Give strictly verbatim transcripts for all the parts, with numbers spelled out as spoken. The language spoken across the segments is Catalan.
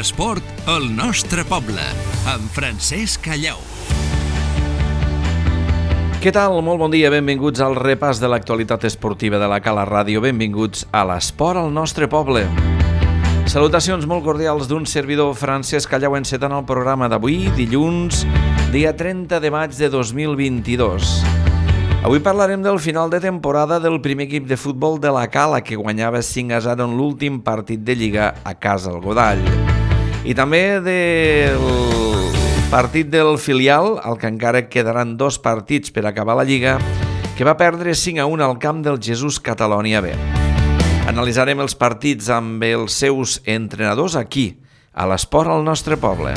L'esport al nostre poble, amb Francesc Callau. Què tal? Molt bon dia, benvinguts al repàs de l'actualitat esportiva de la Cala Ràdio. Benvinguts a l'esport al nostre poble. Salutacions molt cordials d'un servidor, Francesc Callau, encetant el programa d'avui, dilluns, dia trenta de maig de dos mil vint-i-dos. Avui parlarem del final de temporada del primer equip de futbol de la Cala, que guanyava cinc a zero en l'últim partit de Lliga a casa al Godall. I també del partit del filial, al que encara quedaran dos partits per acabar la Lliga, que va perdre cinc a un al camp del Jesús Catalonia B. Analitzarem els partits amb els seus entrenadors aquí, a l'esport al nostre poble.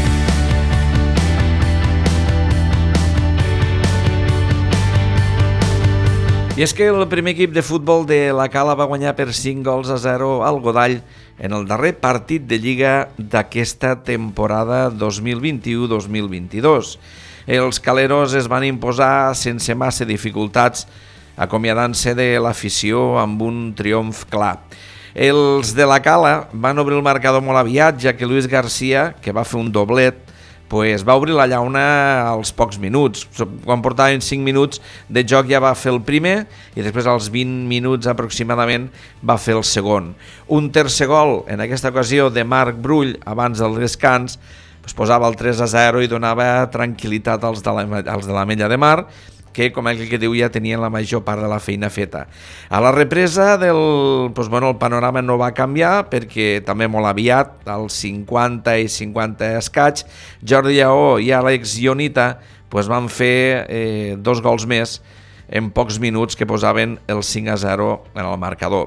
I és que el primer equip de futbol de la Cala va guanyar per cinc gols a zero al Godall en el darrer partit de Lliga d'aquesta temporada dos mil vint-i-u dos mil vint-i-dos. Els caleros es van imposar sense massa dificultats, acomiadant-se de l'afició amb un triomf clar. Els de la Cala van obrir el marcador molt aviat, ja que Luis García, que va fer un doblet, pues va obrir la llauna als pocs minuts. Quan portaven cinc minuts de joc ja va fer el primer i després als vint minuts aproximadament va fer el segon. Un tercer gol, en aquesta ocasió de Marc Brull, abans del descans, pues posava el tres a zero i donava tranquil·litat als de la, als de l'Ametlla de Mar, que, com aquell que diu, ja tenien la major part de la feina feta. A la represa, del, doncs, bueno, el panorama no va canviar, perquè també molt aviat, als cinquanta i cinquanta escaig, Jordi Lleó i Àlex Ionita doncs, van fer eh, dos gols més en pocs minuts que posaven el cinc a zero en el marcador.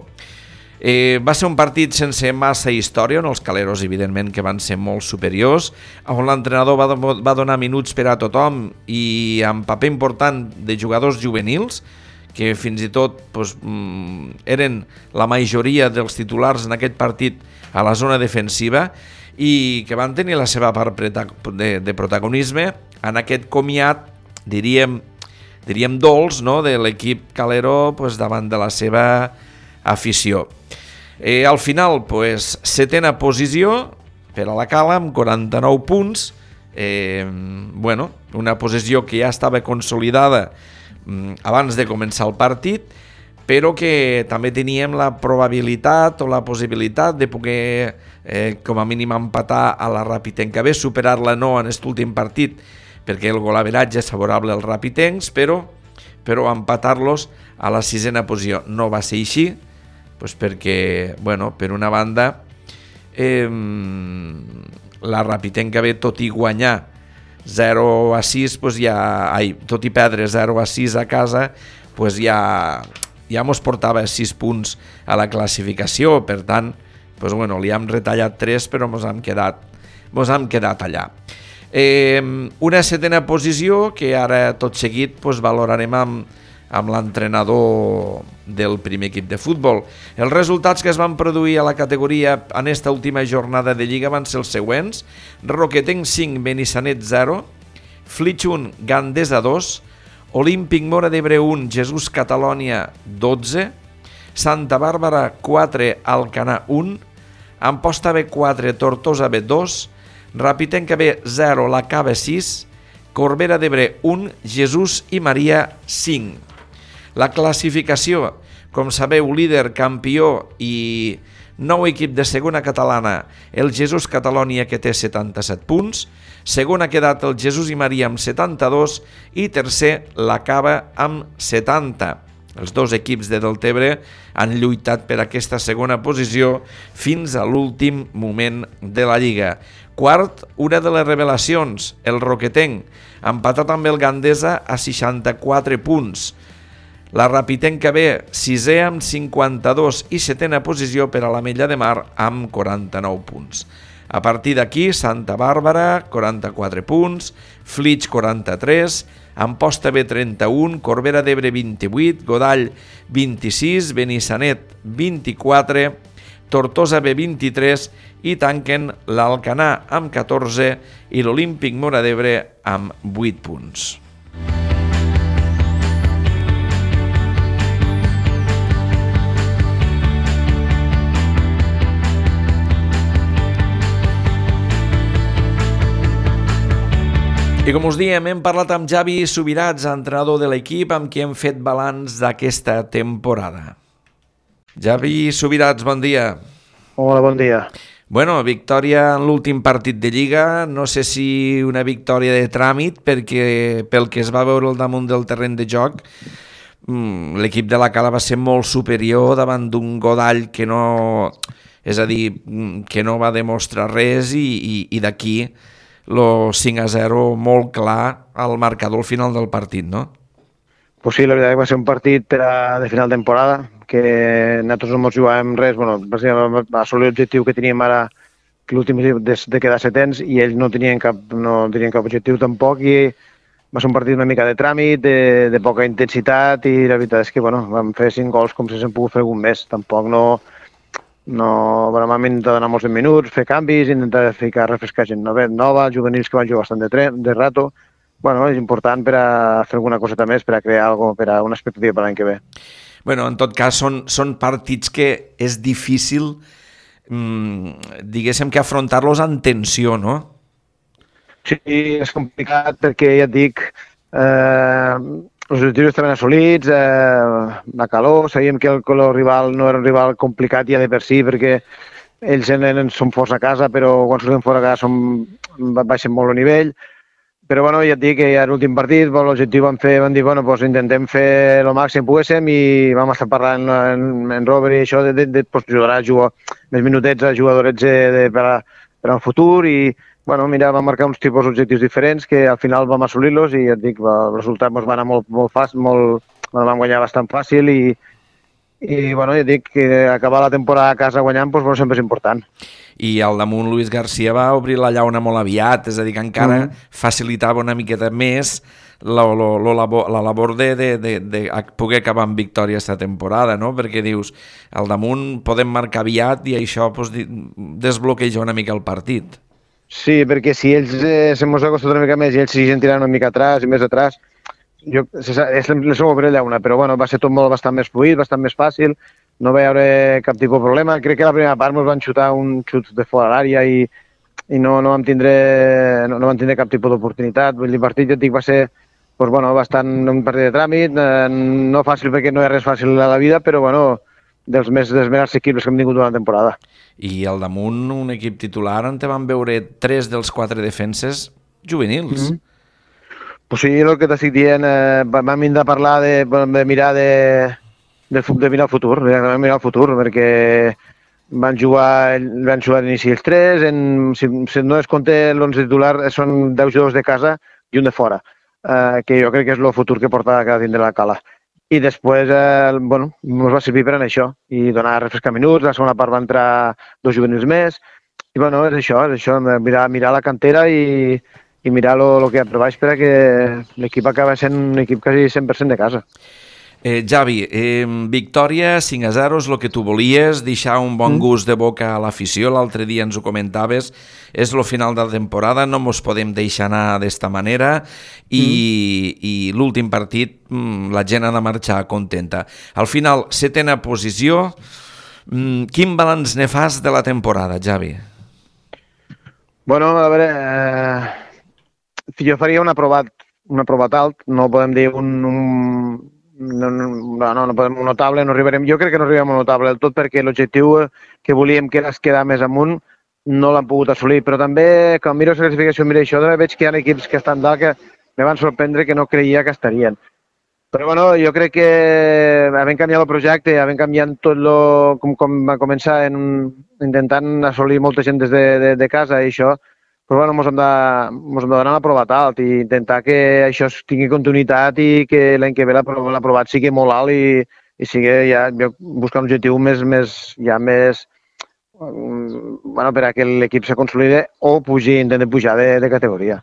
Eh, va ser un partit sense massa història, on els caleros evidentment que van ser molt superiors, on l'entrenador va, va donar minuts per a tothom i amb paper important de jugadors juvenils, que fins i tot doncs, eren la majoria dels titulars en aquest partit a la zona defensiva i que van tenir la seva part de, de protagonisme en aquest comiat, diríem, diríem dolç, no?, de l'equip calero doncs, davant de la seva afició. Eh, al final, pues, setena posició per a la Cala amb quaranta-nou punts, eh, bueno, una posició que ja estava consolidada mm, abans de començar el partit, però que també teníem la probabilitat o la possibilitat de poder, eh, com a mínim, empatar a la Rapitenca B, superar-la no en aquest últim partit, perquè el golaveratge és favorable als rapitencs, però, però empatar-los a la sisena posició. No va ser així, pues perquè, bueno, per una banda, eh, la Rapitenca B, tot i guanyar zero a sis, pues ja, ai, tot i perdre zero a sis a casa, pues ja, ja mos portava sis punts a la classificació. Per tant, pues bueno, li hem retallat tres, però mos hem quedat, mos hem quedat allà. Eh, una setena posició que ara tot seguit pues, valorarem amb amb l'entrenador del primer equip de futbol. Els resultats que es van produir a la categoria en esta última jornada de Lliga van ser els següents: Roquetenc cinc, Benissanet zero, Flix un, Gandesa dos, Olímpic Móra d'Ebre un, Jesús Catalonia dotze, Santa Bàrbara quatre, Alcanar un, Amposta B quatre, Tortosa B dos, Rapitenca B zero, La Cava sis, Corbera d'Ebre un, Jesús i Maria cinc. La classificació, com sabeu, líder, campió i nou equip de segona catalana, el Jesús Catalonia, que té setanta-set punts, segon ha quedat el Jesús i Maria amb setanta-dos i tercer la Cava amb setanta. Els dos equips de Deltebre han lluitat per aquesta segona posició fins a l'últim moment de la Lliga. Quart, una de les revelacions, el Roquetenc, empatat amb el Gandesa a seixanta-quatre punts. La Rapitenca B, sisè amb cinquanta-dos i setena posició per a l'Ametlla de Mar amb quaranta-nou punts. A partir d'aquí, Santa Bàrbara, quaranta-quatre punts, Flix, quaranta-tres, Amposta B, trenta-un, Corbera d'Ebre, vint-i-vuit, Godall, vint-i-sis, Benissanet, vint-i-quatre, Tortosa B, vint-i-tres i tanquen l'Alcanar amb catorze i l'Olímpic Móra d'Ebre amb vuit punts. I com us diem, hem parlat amb Javi Subirats, entrenador de l'equip, amb qui hem fet balanç d'aquesta temporada. Javi Subirats, bon dia. Hola, bon dia. Bueno, victòria en l'últim partit de Lliga, no sé si una victòria de tràmit, perquè pel que es va veure al damunt del terreny de joc, l'equip de la Cala va ser molt superior davant d'un Godall que no, és a dir, que no va demostrar res i, i, i d'aquí el cinc a zero molt clar al marcador al final del partit, no? Pues sí, la veritat que va ser un partit per a, de final de temporada, que nosaltres no ens jugàvem res, bueno, va assolir l'objectiu que teníem ara, que l'últim de, de quedar setens, i ells no tenien cap, no tenien cap objectiu tampoc, i va ser un partit una mica de tràmit, de, de poca intensitat, i la veritat és que, bueno, vam fer cinc gols com si s'han pogut fer algun més, tampoc no... No, bueno, vam intentar donar molts minuts, fer canvis, intentar ficar, refrescar gent nova, juvenils que van jugar bastant de, tre, de rato. Bueno, és important per a fer alguna coseta més, per a crear alguna cosa, per a una expectativa per l'any que ve. Bueno, en tot cas, són, són partits que és difícil, mmm, diguéssim, que afrontar-los amb tensió, no? Sí, és complicat perquè, ja et dic, eh, els objectius estaven assolits, eh, la calor, sabíem que el, el rival no era un rival complicat ja de per si, perquè ells eren, són forts a casa, però quan sortim fora a casa som, baixen molt el nivell. Però bueno, ja et dic que ja era l'últim partit, l'objectiu vam fer, vam dir, bueno, doncs intentem fer el màxim que poguéssim i vam estar parlant en, en Robert i això de, de, de doncs, ajudarà a jugar més minutets a jugadorets de, de, per, a, per al futur i bueno, mira, vam marcar uns tipus d'objectius diferents que al final vam assolir-los i ja et dic, el resultat ens va anar molt, molt fàcil, molt, bueno, vam guanyar bastant fàcil i, i bueno, ja et dic que acabar la temporada a casa guanyant doncs, bueno, sempre és important. I al damunt Luis García va obrir la llauna molt aviat, és a dir, que encara mm. facilitava una miqueta més la, la, la, labor, la labor de, de, de, de poder acabar amb victòria aquesta temporada, no? Perquè dius, al damunt podem marcar aviat i això pues, desbloqueja una mica el partit. Sí, perquè si ells eh, se mos ha costat una mica més i ells siguen tirant una mica atrás i més atràs, jo, és la seva obrir llauna, però bueno, va ser tot molt bastant més fluid, bastant més fàcil, no va haver cap tipus de problema. Crec que la primera part ens van xutar un xut de fora l'àrea i, i no, no, vam tindre, no, no vam tindre cap tipus d'oportunitat. El partit, jo et dic, va ser pues, bueno, bastant un partit de tràmit, eh, no fàcil perquè no hi ha res fàcil a la vida, però bueno, dels més, dels més assequibles que hem tingut durant la temporada. I al damunt un equip titular on te van veure tres dels quatre defenses juvenils. Mm-hmm. Pues sí, el que t'estic dient, eh, vam vindre a parlar de, de mirar de, de, de mirar el futur, de mirar el futur, perquè van jugar, van jugar a l'inici els tres, en, si, si no es compte l'onze titular, són deu jugadors de casa i un de fora, eh, que jo crec que és el futur que porta cada tindre la Cala. I després, eh, bueno, ens va servir per a això, i donar refrescar minuts, la segona part va entrar dos juvenils més, i bueno, és això, és això, mirar, mirar la cantera i, i mirar el que hi ha per baix per a que l'equip acaba sent un equip quasi cent per cent de casa. Eh, Javi, eh, victòria cinc a zero és el que tu volies, deixar un bon gust de boca a l'afició, l'altre dia ens ho comentaves, és el final de la temporada, no mos podem deixar anar d'esta manera i, mm. i l'últim partit la gent ha de marxar contenta. Al final, setena posició, quin balanç ne fas de la temporada, Javi? Bueno, a veure, eh, jo faria un aprovat, un aprovat alt, no podem dir un... un... No, no, no, no podem un notable, no arribarem, jo crec que no arribarem a un notable del tot perquè l'objectiu que volíem que era quedar més amunt no l'han pogut assolir, però també quan miro la classificació, miro això, veig que hi ha equips que estan dalt que me van sorprendre que no creia que estarien. Però bueno, jo crec que havent canviat el projecte, havent canviat tot lo, com, com va començar en, intentant assolir molta gent des de, de, de casa i això, però bueno, ens hem de, hem de donar l'aprovat alt i intentar que això tingui continuïtat i que l'any que ve l'aprovat sigui molt alt i, i sigui ja, buscar un objectiu més, més, ja més, bueno, per a que l'equip se consolide o pugi, intenti pujar de, de categoria.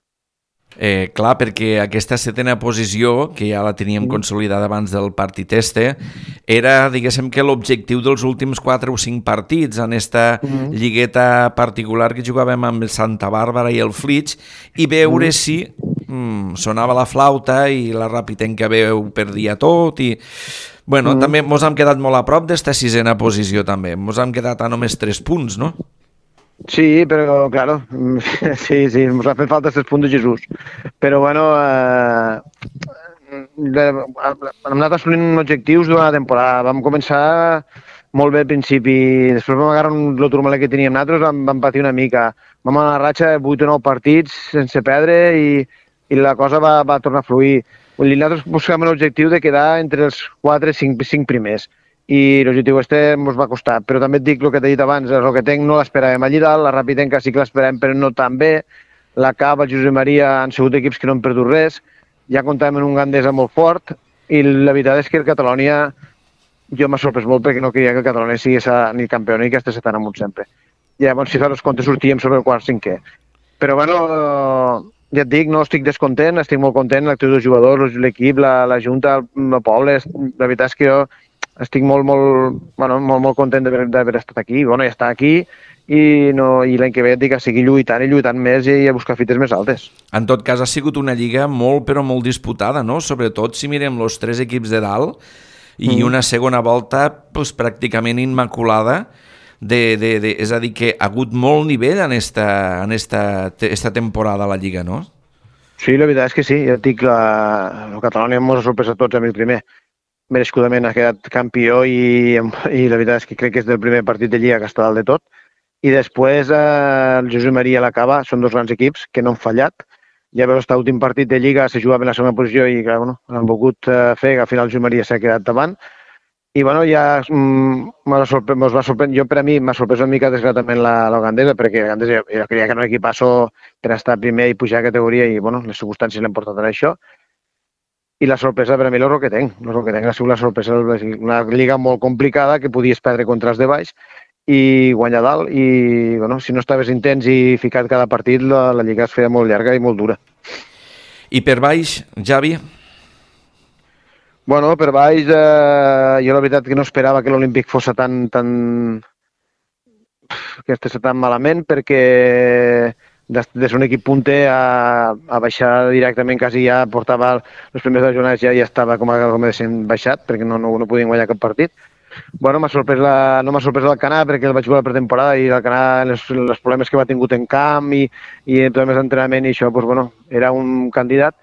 Eh, clar, perquè aquesta setena posició, que ja la teníem consolidada abans del partit este, era, diguéssim, que l'objectiu dels últims quatre o cinc partits en esta mm. lligueta particular que jugàvem amb el Santa Bàrbara i el Flix, i veure mm. si mm, sonava la flauta i la Rapitenca veu perdia tot i... Bueno, mm. també mos hem quedat molt a prop d'esta sisena posició també, mos hem quedat a només tres punts, no? Sí, pero claro, sí, sí, nos hacen falta estos punts de Jesús. Però bueno, eh, hem anat assolint objectius durant la temporada. Vam començar molt bé al principi, després vam agarrar el turmalet que teníem nosaltres, vam, vam patir una mica. Vam anar a una ratxa de vuit o nou partits sense perdre i, i la cosa va, va tornar a fluir. Vull dir, nosaltres buscàvem l'objectiu de quedar entre els quatre i cinc primers i l'objectiu este ens va costar, però també et dic el que t'he dit abans, el Roquetenc no l'esperàvem allí dalt, la Rapitenca sí que l'esperàvem però no tan bé, la Cava, el Josep Maria han sigut equips que no han perdut res, ja comptàvem en un Gandesa molt fort i la veritat és que el Catalonia jo m'ha sorprès molt perquè no creia que el Catalonia sigués ni campió ni que estigués tan amunt sempre. Llavors, si fa els comptes, sortíem sobre el quart cinquè. Però, bueno, ja et dic, no estic descontent, estic molt content, l'actiu dels jugadors, l'equip, la, la Junta, el poble, la veritat és que jo estic molt, molt, bueno, molt, molt content d'haver estat aquí. Bueno, ja està aquí i, no, i l'any que ve et dic a seguir lluitant i lluitant més i a buscar fites més altes. En tot cas, ha sigut una lliga molt, però molt disputada, no? Sobretot si mirem els tres equips de dalt i mm. una segona volta pues, pràcticament immaculada, de, de, de, és a dir, que ha hagut molt nivell en esta, en esta, esta temporada a la lliga, no? Sí, la veritat és que sí. Ja et dic, la, el Catalonia ens ha sorprès a tots a mi primer. Merescudament ha quedat campió i, i la veritat és que crec que és del primer partit de Lliga que està dalt de tot. I després eh, el Josep Maria i la Cava són dos grans equips que no han fallat. Ja veus, aquest últim partit de Lliga se jugava en la segona posició i clar, bueno, han volgut eh, fer que al final el Josep Maria s'ha quedat davant. I bueno, ja mm, va sorprendre, jo per a mi m'ha sorprès una mica desgratament la, la Gandesa, perquè la Gandesa jo, jo creia que era un equipasso per estar primer i pujar a categoria i bueno, les circumstàncies l'han portat a això. I la sorpresa per a mi és el Roquetenc. El Roquetenc ha sigut la sorpresa, una lliga molt complicada que podies perdre contra els de baix i guanyar dalt. I bueno, si no estaves intens i ficat cada partit, la, la lliga es feia molt llarga i molt dura. I per baix, Javi? Bueno, per baix, eh, jo la veritat que no esperava que l'Olímpic fos tan, tan... que estigués tan malament, perquè de, de ser un equip punter a, a baixar directament, quasi ja portava les primeres jornades, ja, ja estava com a, com a descent baixat, perquè no, no, no podien guanyar cap partit. Bueno, m'ha sorprès la, no m'ha sorprès l'Alcanar, perquè el vaig jugar a la pretemporada i l'Alcanar, els, els problemes que va tingut en camp i, i problemes d'entrenament i això, doncs, bueno, era un candidat.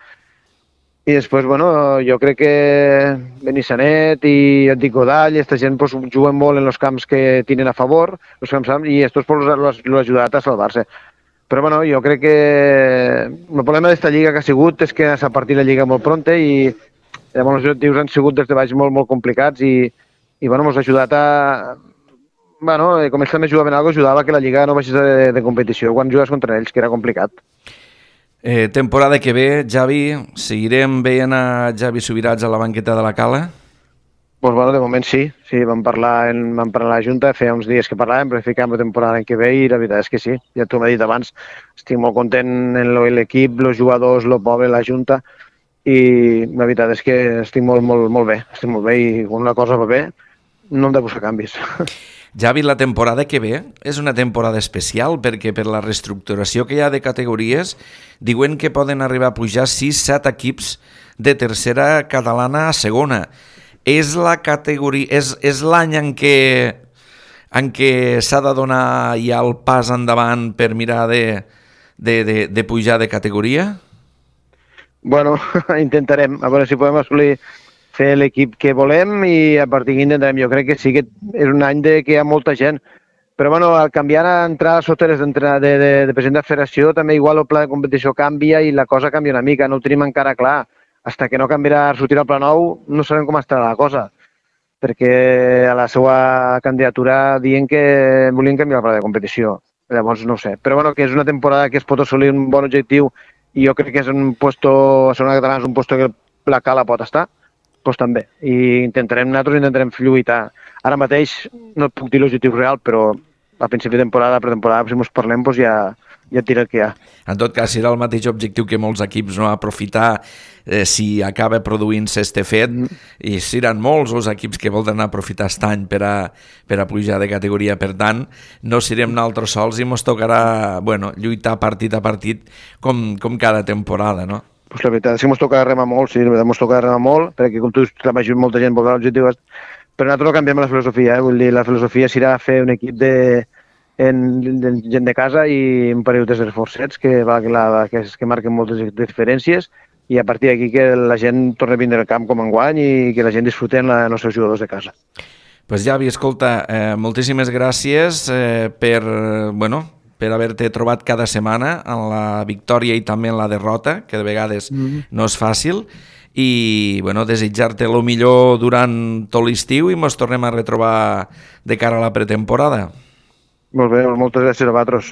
I després, bueno, jo crec que Benissanet i Antic Godall, aquesta gent pues, juguen molt en els camps que tenen a favor, els camps, i estos pues, los, los ajudat a salvar-se. Però bueno, jo crec que el problema d'esta lliga que ha sigut és que s'ha partit la lliga molt pronta i llavors els objectius han sigut des de baix molt, molt complicats i, i bueno, ens ha ajudat a... Bueno, com ells també jugaven alguna cosa, ajudava que la lliga no baixés de, de competició quan jugues contra ells, que era complicat. Eh, temporada que ve, Javi, seguirem veient a Javi Subirats a la banqueta de la Cala? Pues bueno, de moment sí, sí, vam parlar, en, vam parlar a la Junta, feia uns dies que parlàvem, però ficàvem la temporada que ve i la veritat és que sí, ja t'ho m'he dit abans, estic molt content en l'equip, els jugadors, el poble, la Junta, i la veritat és que estic molt, molt, molt bé, estic molt bé i quan una cosa va bé, no hem de buscar canvis. Javi, la temporada que ve és una temporada especial perquè per la reestructuració que hi ha de categories diuen que poden arribar a pujar sis set equips de tercera catalana a segona. És la categoria, és, és l'any en què, en què s'ha de donar ja el pas endavant per mirar de, de, de, de pujar de categoria? Bueno, intentarem, a veure si podem assolir fer l'equip que volem i a partir d'aquí intentarem. Jo crec que sí que és un any de que hi ha molta gent, però bueno, al canviar a entrar a sota de, de, de, de president de federació també igual el pla de competició canvia i la cosa canvia una mica, no ho tenim encara clar. Hasta que no canviarà, sortirà el pla nou, no sabem com estarà la cosa, perquè a la seva candidatura diuen que volien canviar el pla de competició, llavors no ho sé. Però bueno, que és una temporada que es pot assolir un bon objectiu i jo crec que és un puesto, a segona catalana és un puesto que la Cala pot estar, doncs també. I intentarem, nosaltres intentarem lluitar. Ara mateix no et puc dir l'objectiu real, però a principi de temporada, pretemporada, si ens parlem, doncs ja, ja et diré el que hi ha. En tot cas, serà el mateix objectiu que molts equips, no? Aprofitar eh, si acaba produint-se este fet, mm. i seran molts els equips que volen aprofitar aquest any per a, per a pujar de categoria. Per tant, no serem nosaltres sols i ens tocarà, bueno, lluitar partit a partit com, com cada temporada, no? Pues la veritat és que ens toca remar molt, sí, la veritat ens toca remar molt, perquè com tu dius, la majoria, molta gent vol veure l'objectiu, però nosaltres no canviem la filosofia, eh? Vull dir, la filosofia serà fer un equip de, en, en gent de casa i un parell de reforçats que, va, que, la, que, que marquen moltes diferències i a partir d'aquí que la gent torni a vindre al camp com enguany i que la gent disfruten la, els seus jugadors de casa. Pues Javi, escolta, eh, moltíssimes gràcies eh, per, bueno, per haver-te trobat cada setmana en la victòria i també en la derrota, que de vegades mm-hmm. no és fàcil, i bueno, desitjar-te el millor durant tot l'estiu i ens tornem a retrobar de cara a la pretemporada. Molt bé, moltes gràcies a vosaltres.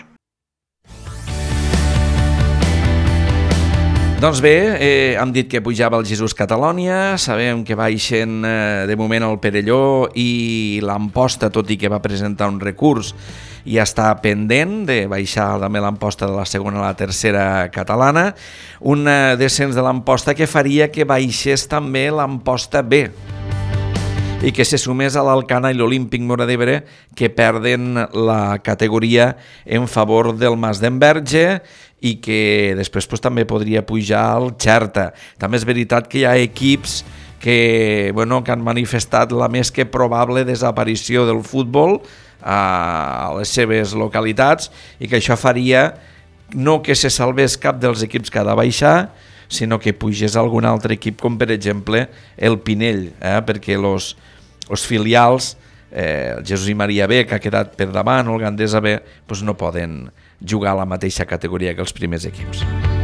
Doncs bé, eh, hem dit que pujava el Jesús Catalònia, sabem que baixen eh, de moment el Perelló i l'Amposta, tot i que va presentar un recurs, ja està pendent de baixar també l'Amposta de la segona a la tercera catalana, un eh, descens de l'Amposta que faria que baixés també l'Amposta B i que se sumés a l'Alcana i l'Olímpic Móra d'Ebre, que perden la categoria en favor del Mas d'Enverge i que després pues, també podria pujar al Xerta. També és veritat que hi ha equips que, bueno, que han manifestat la més que probable desaparició del futbol a les seves localitats i que això faria no que se salvés cap dels equips que ha de baixar, sinó que pugés algun altre equip, com per exemple el Pinell, eh? perquè els filials, eh, el Jesús i Maria B, que ha quedat per davant, o el Gandesa B, doncs no poden jugar a la mateixa categoria que els primers equips.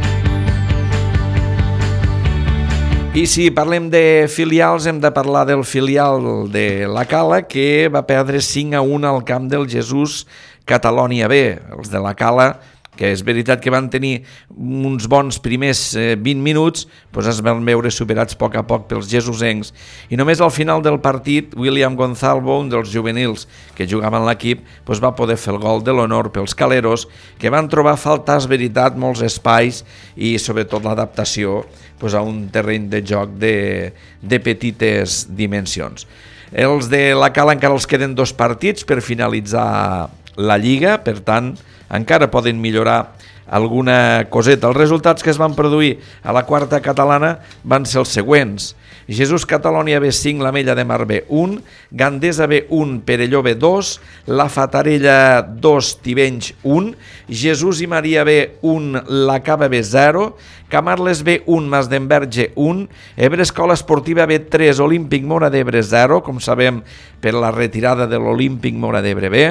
I si parlem de filials, hem de parlar del filial de la Cala, que va perdre cinc a un al camp del Jesús Catalònia B. Els de la Cala, que és veritat que van tenir uns bons primers vint minuts, doncs es van veure superats a poc a poc pels jesusencs. I només al final del partit, William Gonzalvo, un dels juvenils que jugava en l'equip, doncs va poder fer el gol de l'honor pels caleros, que van trobar a faltar, és veritat, molts espais i sobretot l'adaptació doncs, a un terreny de joc de, de petites dimensions. Els de la Cala encara els queden dos partits per finalitzar la Lliga, per tant, encara poden millorar alguna coseta. Els resultats que es van produir a la quarta catalana van ser els següents. Jesús Catalònia B cinc, l'Ametlla de Mar B un, Gandesa B un, Perelló B dos, la Fatarella dos, Tivenys un, Jesús i Maria B un, la Cava B zero, Camarles B un, Mas d'Enverge un, Ebre Escola Esportiva B tres, Olímpic Móra d'Ebre zero, com sabem per la retirada de l'Olímpic Móra d'Ebre B,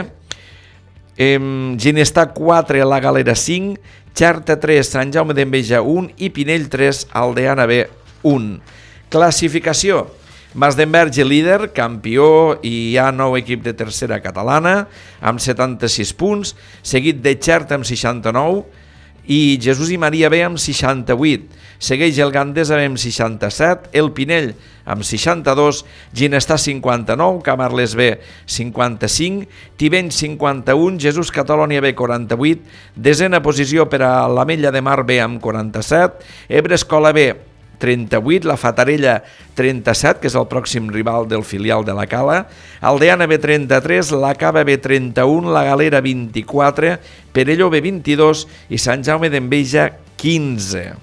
Ginestà quatre, la Galera cinc, Xerta tres, Sant Jaume d'Enveja un i Pinell tres, Aldeana B un. Classificació: Mas d'Enverge líder, campió, i hi ha nou equip de tercera catalana amb setanta-sis punts, seguit de Xerta amb seixanta-nou i Jesús i Maria B amb seixanta-vuit. Segueix el Gandesa B amb seixanta-set, el Pinell amb seixanta-dos, Ginestà cinquanta-nou, Camarles B cinquanta-cinc, Tivenys cinquanta-un, Jesús Catalònia B quaranta-vuit, desena posició per a l'Ametlla de Mar B amb quaranta-set, Ebre Escola B trenta-vuit, la Fatarella trenta-set, que és el pròxim rival del filial de la Cala, Aldeana B trenta-tres, la Cava B trenta-un, la Galera vint-i-quatre, Perelló B vint-i-dos i Sant Jaume d'Enveja quinze.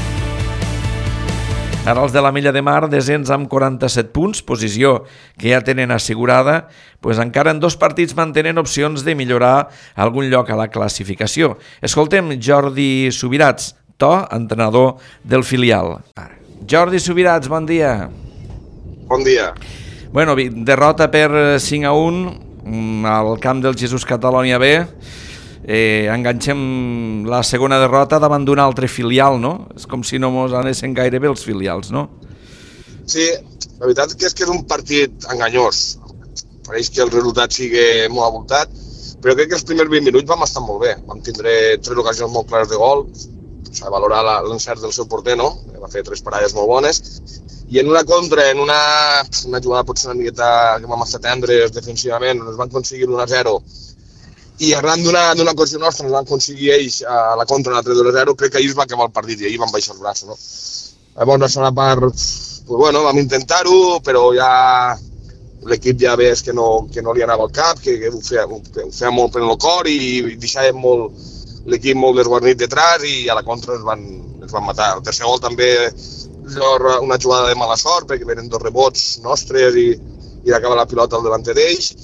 Ara els de l'Ametlla de Mar, desens amb quaranta-set punts, posició que ja tenen assegurada, doncs encara en dos partits mantenen opcions de millorar algun lloc a la classificació. Escoltem Jordi Subirats, To, entrenador del filial. Jordi Subirats, bon dia. Bon dia. Bueno, derrota per cinc a un al camp del Jesús Catalònia B. Eh, enganxem la segona derrota davant d'un altre filial, no? És com si no mos anessin gaire bé els filials, no? Sí, la veritat és que és un partit enganyós. Pareix que el resultat sigui molt avoltat, però crec que els primers vint minuts vam estar molt bé. Vam tindre tres ocasions molt clares de gol, s'ha de valorar l'encert del seu porter, no? Va fer tres parades molt bones, i en una contra, en una, una jugada potser una miqueta que vam estar tendres defensivament, on es van aconseguir l'u a zero, i arran d'una ocasió nostra ens van aconseguir ells a la contra una altra dos a zero, crec que ahir es va acabar el partit i ahir van baixar els braços, no? Llavors, la segona part, pues, bueno, vam intentar-ho, però ja l'equip ja ves que no, que no li anava al cap, que, que ho, feia, ho feia molt per el cor i deixàvem molt l'equip molt desguarnit detrás i a la contra ens van, ens van matar. El tercer gol també una jugada de mala sort perquè venen dos rebots nostres i, i acaba la pilota al davant d'ells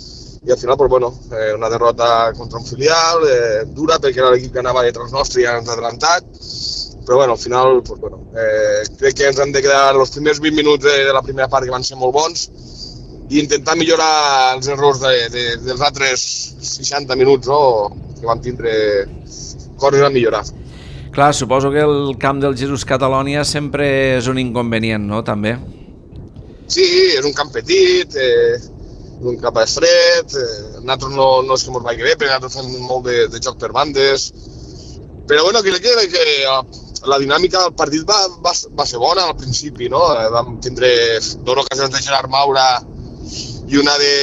i al final, pues, bueno, eh, una derrota contra un filial, eh, dura perquè era l'equip que anava detrás nostre i ja ens ha adelantat, però bueno, al final, pues, bueno, eh, crec que ens han de quedar els primers vint minuts de, de la primera part que van ser molt bons i intentar millorar els errors de, de, dels altres seixanta minuts, no?, que vam tindre coses a millorar. Clar, suposo que el camp del Jesús Catalònia sempre és un inconvenient, no?, també? Sí, és un camp petit, eh, un camp estret, eh, nosaltres no, no és que ens vagi bé, perquè nosaltres fem molt de, de joc per bandes, però bueno, crec que, que la dinàmica del partit va, va, va ser bona al principi, no? Vam tindre dues ocasions de Gerard Maura i una de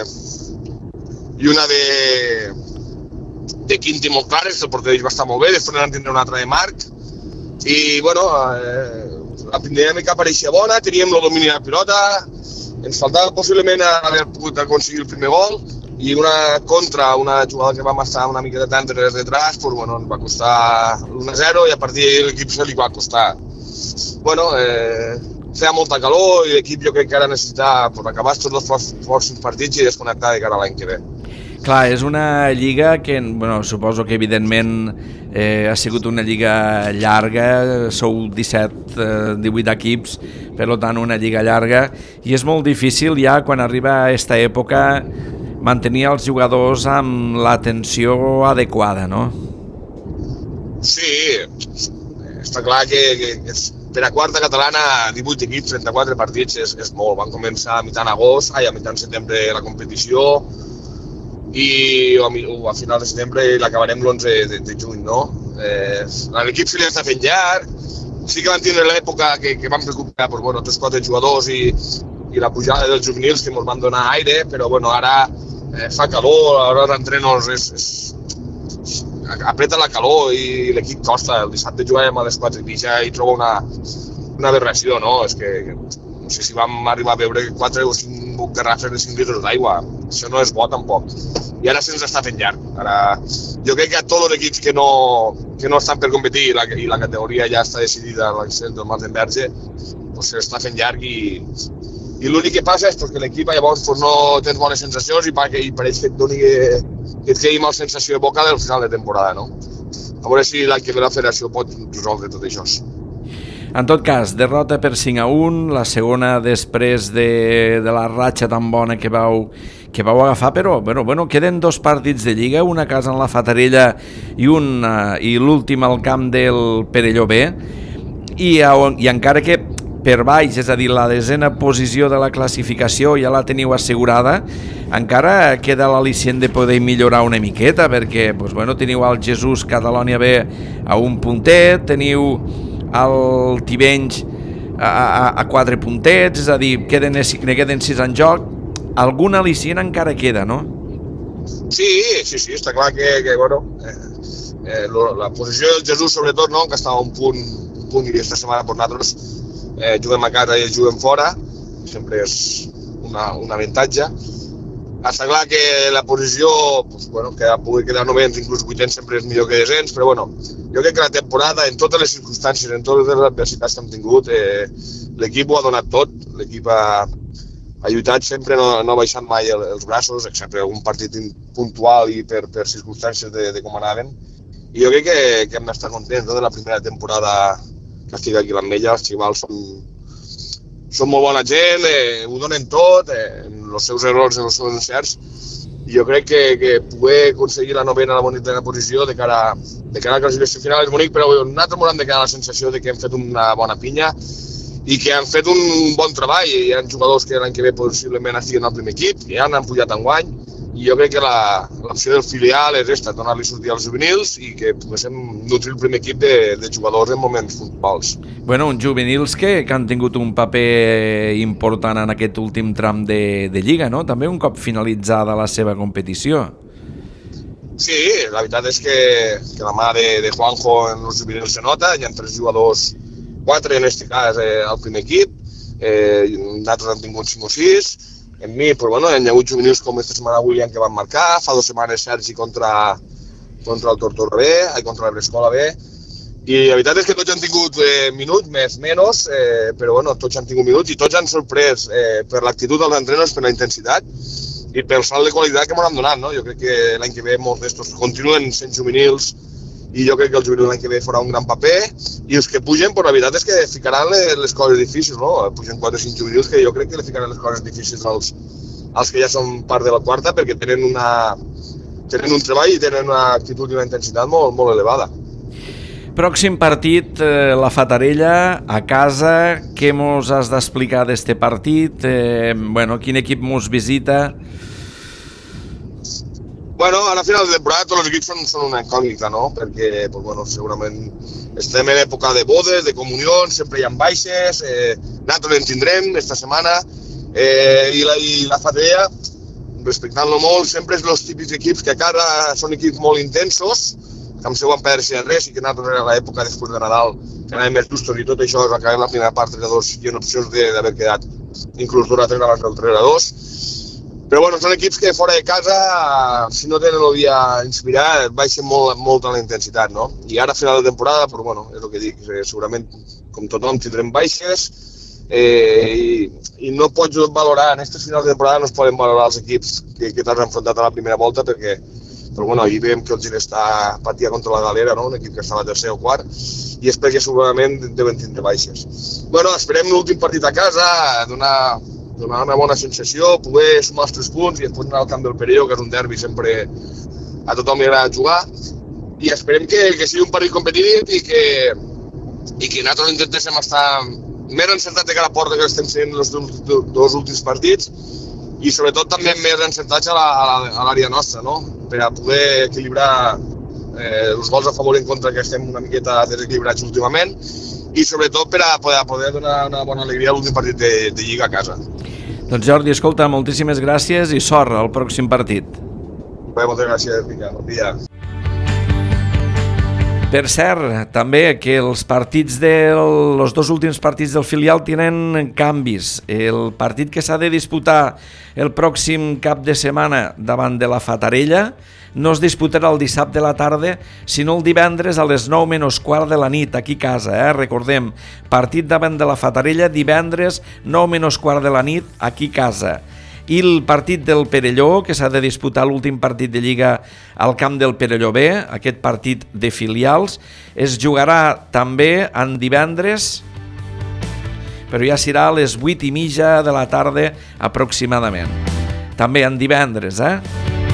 i una de de Quinti molt clares, que el porter va estar molt bé, després vam tindre una altra de Marc i bueno, eh, la dinàmica pareixia bona, teníem el domini de la pilota, ens faltava possiblement haver pogut aconseguir el primer gol i una contra, una jugada que vam estar una mica de tant detrás, pues, bueno, ens va costar l'u a zero i a partir de l'equip se li va costar. Bueno, eh, feia molta calor i l'equip jo crec que ara necessita pues, acabar tots els pròxims partits i desconnectar de cara a l'any que ve. Clar, és una lliga que, bueno, suposo que evidentment eh, ha sigut una lliga llarga, sou disset, divuit equips, per tant una lliga llarga, i és molt difícil ja quan arriba a aquesta època mantenir els jugadors amb l'atenció adequada, no? Sí, està clar que, que, que per a quarta catalana divuit equips, trenta-quatre partits és, és molt. Van començar a mitjan agost, ai, a mitjan setembre la competició i o a, o a finals de setembre l'acabarem l'onze de, de juny, no? Eh, L'equip se li està fent llarg, sí que van tindre l'època que, que vam recuperar pues, bueno, tres quatre jugadors i, i la pujada dels juvenils que ens van donar aire, però bueno, ara eh, fa calor, ara els entrenos és, és, apreta la calor i l'equip costa. El dissabte juguem a les quatre i mitja i trobo una, una aberració, no? És que, que no sé si vam arribar a veure quatre o cinc garrafes de cinc litres d'aigua. Això no és bo tampoc. I ara se'ns està fent llarg. Ara, jo crec que a tots els equips que no, que no estan per competir i la, i la categoria ja està decidida a l'accés del Martenberge, pues s'està fent llarg i, i l'únic que passa és pues, que l'equip llavors pues, no tens bones sensacions i, i pareix que et doni que, que et quedi mal sensació de boca del final de temporada, no? A veure si l'any que ve la federació pot resoldre tot això. En tot cas, derrota per cinc a un, la segona després de, de la ratxa tan bona que vau, que vau agafar, però bueno, bueno, queden dos partits de Lliga, una a casa en la Fatarella i, un, uh, i l'últim al camp del Perelló B, i, uh, i encara que per baix, és a dir, la desena posició de la classificació ja la teniu assegurada, encara queda l'al·licient de poder millorar una miqueta, perquè doncs, bueno, teniu el Jesús Catalònia B a un puntet, teniu el Tivenys a, a, a quatre puntets, és a dir, queden, ne queden sis en joc, algun al·licient encara queda, no? Sí, sí, sí, està clar que, que bueno, eh, eh, la posició del Jesús sobretot, no?, que estava un punt, un punt i aquesta setmana per nosaltres eh, juguem a casa i juguem fora, sempre és una, un avantatge. Està clar que la posició, pues, bueno, que pugui quedar novens, inclús vuitens, sempre és millor que desens, però bueno, jo crec que la temporada, en totes les circumstàncies, en totes les adversitats que hem tingut, eh, l'equip ho ha donat tot, l'equip ha, ha lluitat sempre, no, no ha baixat mai el, els braços, excepte algun partit puntual i per, per circumstàncies de, de com anaven. I jo crec que, que hem d'estar contents no, de la primera temporada que estic aquí a l'Ametlla. Els xivals són, són molt bona gent, eh, ho donen tot, eh, els seus errors no són certs, i jo crec que, que poder aconseguir la novena a la bonita posició de cara, de cara a la classificació final és bonic, però nosaltres ens hem de quedar la sensació de que hem fet una bona pinya i que han fet un bon treball. Hi ha jugadors que l'any que ve possiblement estiguin al primer equip, que ja han pujat enguany, i jo crec que l'opció del filial és esta, donar-li sortir als juvenils i que poguéssim nutrir el primer equip de, de jugadors en moments puntuals. Bueno, uns juvenils que, que han tingut un paper important en aquest últim tram de, de Lliga, no? També un cop finalitzada la seva competició. Sí, la veritat és que, que la mà de, de Juanjo en els juvenils se nota, hi ha tres jugadors, quatre en aquest cas eh, al primer equip, eh, nosaltres han tingut cinc o sis. En mi, però bueno, hi ha hagut juvenils com aquesta setmana William que van marcar, fa dues setmanes Sergi contra, contra el Tortosa B, contra la Brescola B, i la veritat és que tots han tingut eh, minuts, més menys, eh, però bueno, tots han tingut minuts i tots han sorprès eh, per l'actitud dels entrenos, per la intensitat, i pel salt de qualitat que m'han donat, no? Jo crec que l'any que ve molts d'estos continuen sent juvenils i jo crec que el juvenil l'any que ve farà un gran paper i els que pugen, pues, la veritat és que ficaran les, les coses difícils, no? Pugen quatre o cinc juvenils que jo crec que li ficaran les coses difícils als, als que ja són part de la quarta perquè tenen, una, tenen un treball i tenen una actitud i una intensitat molt, molt elevada. Pròxim partit, eh, la Fatarella, a casa. Què mos has d'explicar d'este partit? Eh, bueno, quin equip mos visita? Bueno, ara a final de temporada tots els equips són, són una incògnita, no? Perquè, pues, bueno, segurament estem en època de bodes, de comunions, sempre hi ha baixes, eh, nosaltres en tindrem esta setmana, eh, i, la, i la Fatarella, respectant-lo molt, sempre és els típics equips que a casa són equips molt intensos, que amb seu van perdre res i que nosaltres era l'època després de Nadal, que anàvem més justos i tot això es va acabar en la primera part tres a dos i en opcions d'haver quedat inclús dos a tres abans del tres a dos. Però bueno, són equips que fora de casa, si no tenen el dia inspirat, baixen molt, molt a la intensitat, no? I ara a final de temporada, però bueno, és el que dic, segurament com tothom tindrem baixes eh, i, i no pots valorar, en aquestes finals de temporada no es poden valorar els equips que, que t'has enfrontat a la primera volta perquè però bueno, ahir veiem que el Gil està patia contra la Galera, no? Un equip que estava tercer o quart, i és perquè segurament deuen tindre baixes. Bueno, esperem l'últim partit a casa, donar, donar una bona sensació, poder sumar els tres punts i després anar al camp del Perelló, que és un derbi sempre a tothom li agrada jugar, i esperem que, que sigui un partit competitiu i que, i que nosaltres intentéssim estar més encertats de cara a porta que estem sent els dos, dos últims partits, i sobretot també més encertats a l'àrea nostra, no? Per a poder equilibrar eh, els gols a favor i en contra que estem una miqueta desequilibrats últimament i sobretot per a poder, poder donar una bona alegria a l'últim partit de, de Lliga a casa. Doncs Jordi, escolta, moltíssimes gràcies i sort al pròxim partit. Bé, moltes gràcies, Mica. Bon dia. Per cert, també que els partits del, els dos últims partits del filial tenen canvis. El partit que s'ha de disputar el pròxim cap de setmana davant de la Fatarella no es disputarà el dissabte a la tarda, sinó el divendres a les nou menys quart de la nit, aquí a casa. Eh? Recordem, partit davant de la Fatarella, divendres, nou menys quart de la nit, aquí a casa. I el partit del Perelló, que s'ha de disputar l'últim partit de Lliga al camp del Perelló B, aquest partit de filials, es jugarà també en divendres, però ja serà a les vuit i mitja de la tarda aproximadament. També en divendres, eh?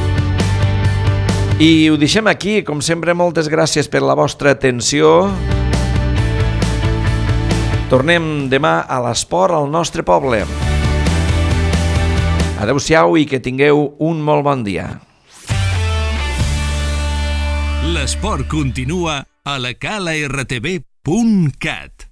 I ho deixem aquí, com sempre, moltes gràcies per la vostra atenció. Tornem demà a l'esport al nostre poble. Adéu-siau i que tingueu un molt bon dia. L'esport continua a la cala r t v punt cat.